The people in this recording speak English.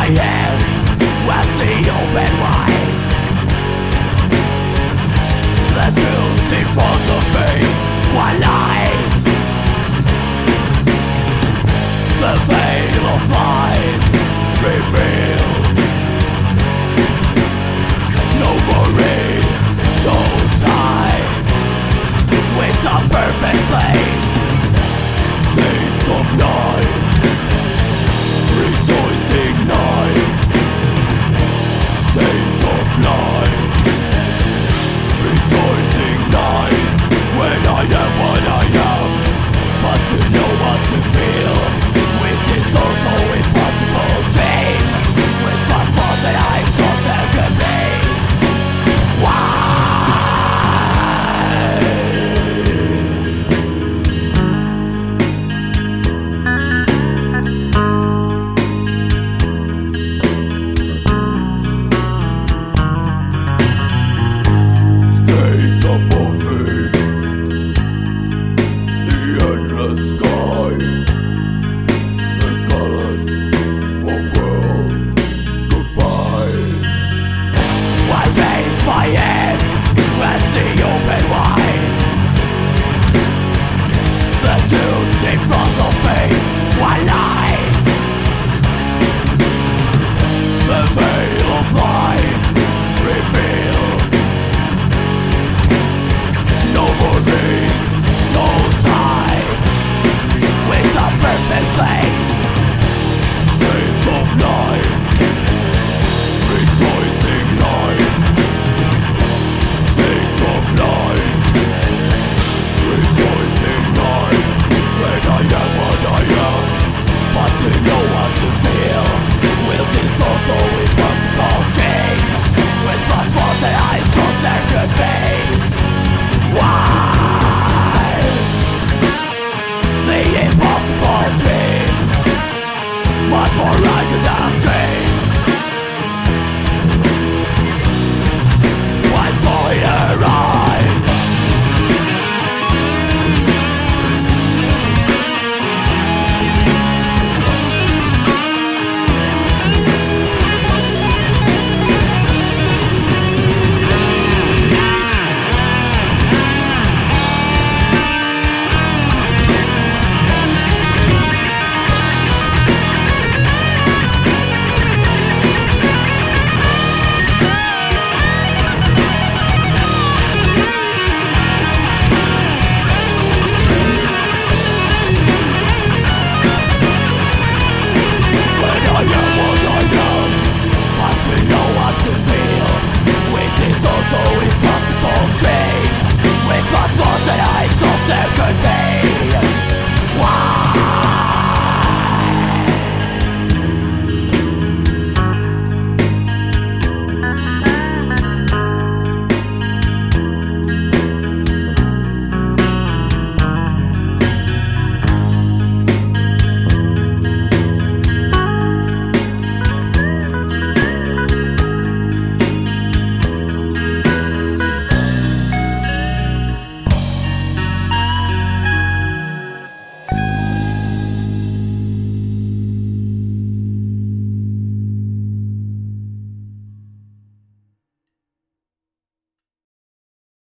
my hand with the open wide. The truth in front of me, one light. The veil of life revealed. No worries, no time. It's a perfect place. Saints of light, rejoicing night. Saints of light, rejoicing night. When I am what I am, but to know what to feel with this also impossible dream. With my fault that I thought there could be. Why? Above me, the endless sky, the colors of world goodbye. I raise my head and see open wide. The truth in front of me, one lie. The veil of life revealed. No worries, no time. It's a perfect place. Saints of light, rejoicing night. Saints of light, rejoicing night. When I am what I am, but to know what to feel will this also impossible dream. With my fault that I thought there could be. Why? The impossible dream, much more like a damn dream.